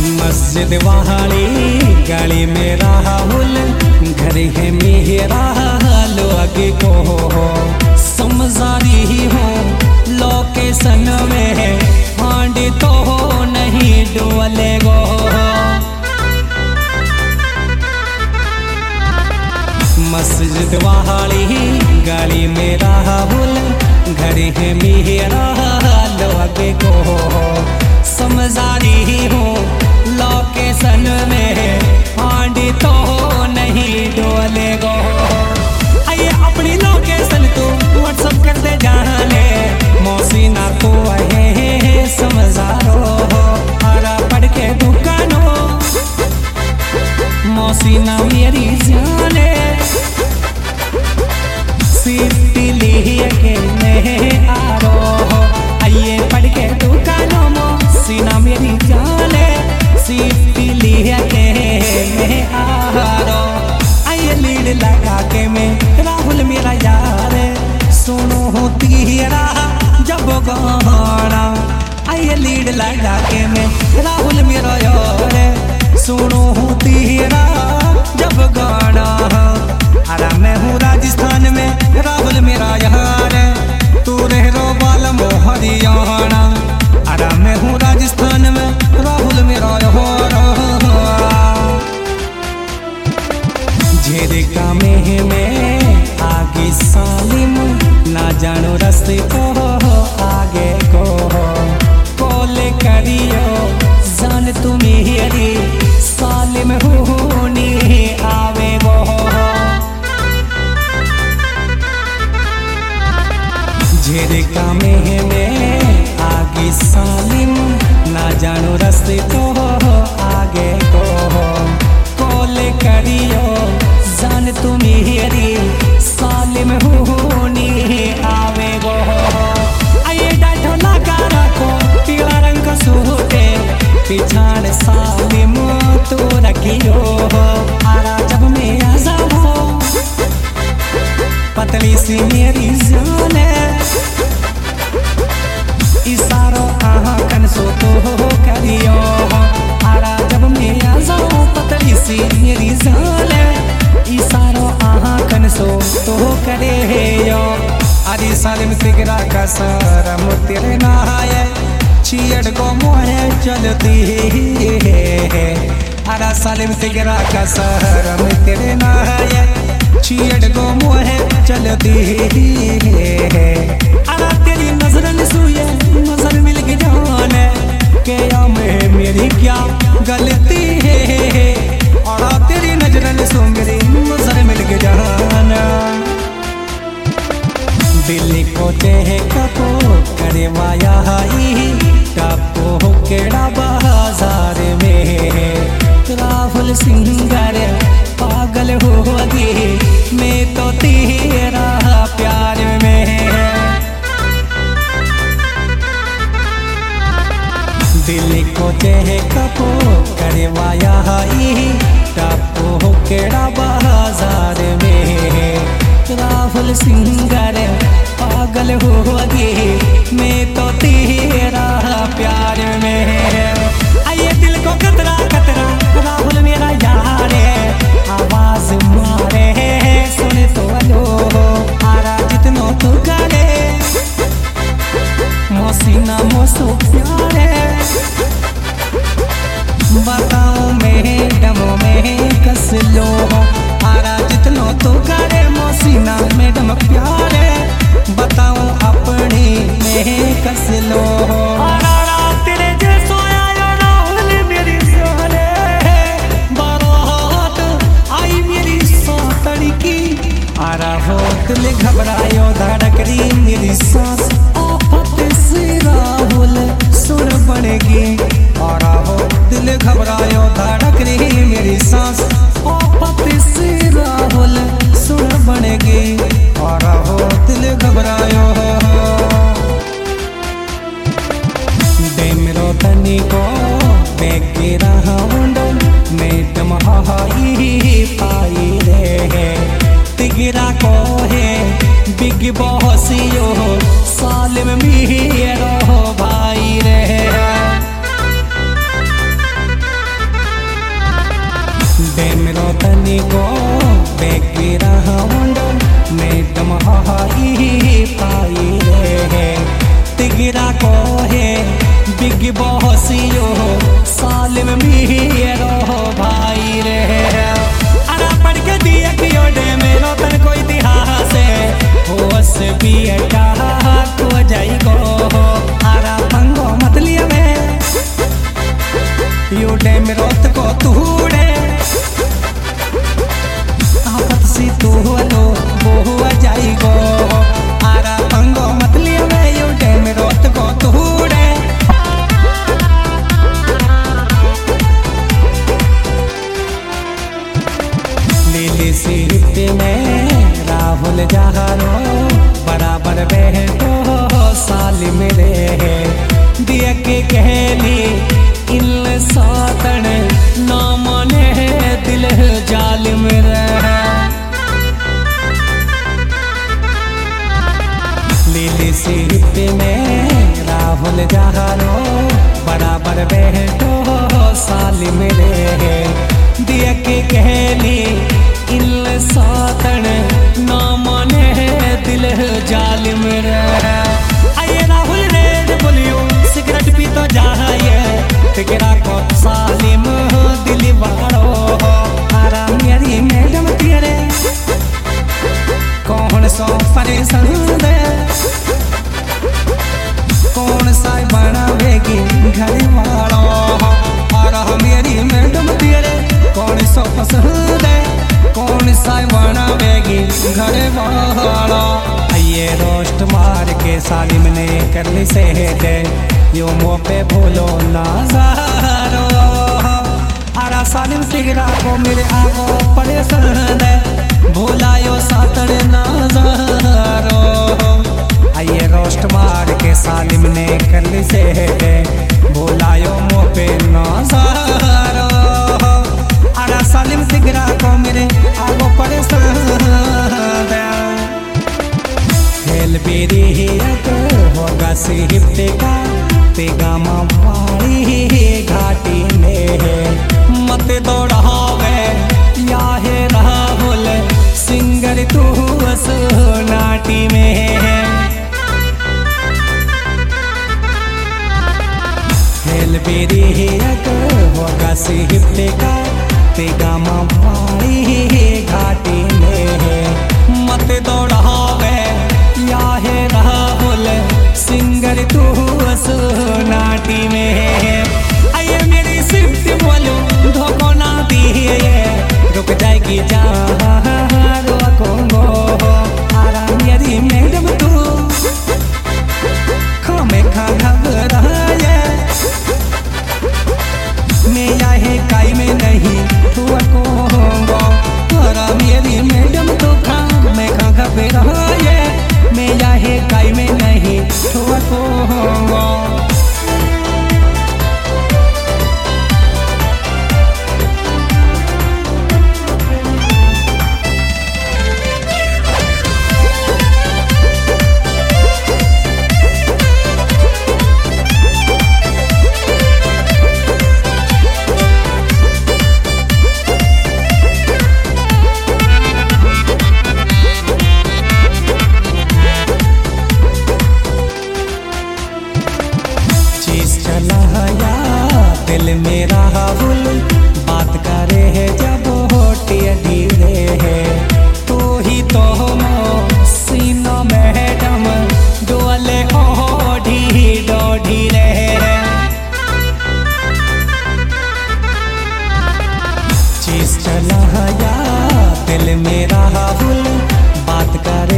मस्जिद वाली गली में राहुल घर है मेरा लोग को समझारी हो लोकेशन में हांडी तो नहीं डोले गो। मस्जिद वाली गली में राहुल घर है मेरा लोग को समझारी हो लोकेशन में हांडी तो नहीं डोले गो। आइए अपनी लोकेशन तो व्हाट्सअप कर दे जाने मौसीना को है समझारो हरा पढ़ के दुकानों मौसीना मेरी जाने सिटी लिए के मैं आ रो। आइए पढ़ के दुकानों मौसीना मेरी जाने सिटी लिए के मैं आ रो। आइए लीड लगा के मैं राहुल मेरा यार सुनो तेरा जब गाना। आइए लीड लगा के मैं राहुल मेरा यार सुनो तेरा जब गाना। अरे मैं हूँ राजस्थान में राहुल मेरा यार तू रहो बाल मोहरियाना। अरे मैं हूँ राजस्थान में राहुल मेरा यार झेरिका में आगे सालिम ना जानो रास्ते को आगे को कोले करियो जान तू मेरी सालिम होनी आवे वो। झेरिका में आगे सालिम ना जानो रास्ते को आगे को कोले करियो जान तू मेरी सालिम होनी आवे गो। आइए डाठो लगा रखो पीला रंग का सूटे पिछाड़ सालिम तो रखियो। आरा जब मैं आ जाऊं पतली सी मेरी जान इशारो आँखन सो तो करियो। आरा जब मैं आ जाऊं पतली सी मेरी जान इशारो आँखन सो तो करे यो। आदि सालिम तिगरा का सरम तेरे नहाए चियड़ को मोहे चलती है। आरा सालिम तिगरा का सरम तेरे नहाए चियड़ को मोहे चलती है। आरा तेरी नजर ने सुए नजर मिल के जाने के में मेरी क्या गलती है। आरा तेरी नजर ने सो मेरी नजर मिल के जाना। दिल्ली को देह कपो करे माया ही टपो केड़ा बाजार में राहुल सिंगर पागल हो गई मैं तो तेरा प्यार में। दिल्ली को देह कपो करे माया ही टपो केड़ा बाजार में राहुल सिंगर पागल हो गई मैं तो तेरा प्यार में। आइए दिल को कतरा कतरा राहुल मेरा यार आवाज मारे सुने तो लो। आरा जितनो तू करे मौसीना मोसो प्यारे बताओ मैडम में कस लो। आरा जितनो तू करे मौसीना मैडम प्यारे बताओ अपनी में कस लो। आरा तेरे जैसो आया राहुल मेरी जाने बारात आई मेरी सातड़ी की। आरा हो दिल घबरायो धड़क रही मेरी सांस आफत से राहुल सुन पड़ेगी। आरा हो दिल घबरायो धड़क रही मेरी सांस आफत से राहुल सुन पड़ेगी। आरा हो दिल घबरायो डेमरो तनी को मैं गिरा मैडम हाई पाई रे तिगरा को है बिग बॉस यो सालिम मेरा भाई रे। सियो सालिम मेरो भाई रे। अरा पढ़ के दिया कियो डे मेरो तन कोई इतिहास होस भी को जाई गो। अरा पंगो मत लिया में यो डे मेरो को तूड़े आपत सी तू लो वो जाई गो। आरा पंगो मत लिया में यो डे मेरो को तूड़े। लीली सीट में राहुल जहारो बराबर बैठो साली मेरे दिया के कहली इन सातन ना माने दिल जालिम रहा। लीली सीट में राहुल जहारो बराबर बैठो साली मेरे दिया के कहली इन सातन ना माने दिल जालिम रहा। आइए राहुल रे बोलियो सिगरेट पी तो जाए तेरा को सालिम दिल वालो। आरा मेरी मैडम तेरे कौन सो परेशान दे कौन सा बनावेगी घर वालो। आरा मेरी मैडम तेरे कौन सो पसंद है कौन सा बनावेगी घर वाला। ये रोस्ट मार के सालिम ने कर ली से दे यो मुँह पे भूलो नाजारो। आरा सालिम सिगरा को मेरे आगो परेशान है भूला यो सातड़ नाजारो। आइए रोस्ट मार के सालिम ने कर ली से दे भूला यो मुँह पे नाजारो। आरा सालिम सिगरा को मेरे आगो परेशान है हेल बेरी होगा सिहिप्ते का पेगामा वाली घाटी में मत दौड़ावे या है राहुल सिंगर तू नाटी में। हेल बेरी होगा सिहिप्ते का पेगामा वाली घाटी में मत दौड़ावे या है राहुल सिंगर तू नाटी में। आइए मेरी सिफ्ट बोलो धोखो ना दिए रुक जाएगी जहाँ रोको। आरा मेरी मैडम तू खामे खा घबराए मैं यहाँ काई में नहीं तू को। आरा मेरी मैडम तू खामे खा घबराए मैं यहाँ काई में नहीं तू को। दिल मेरा राहुल बात करे है जब होटी ढीले है तो ही तो सीना मैडम डोले ढीले चीज चला या दिल मेरा राहुल बात करे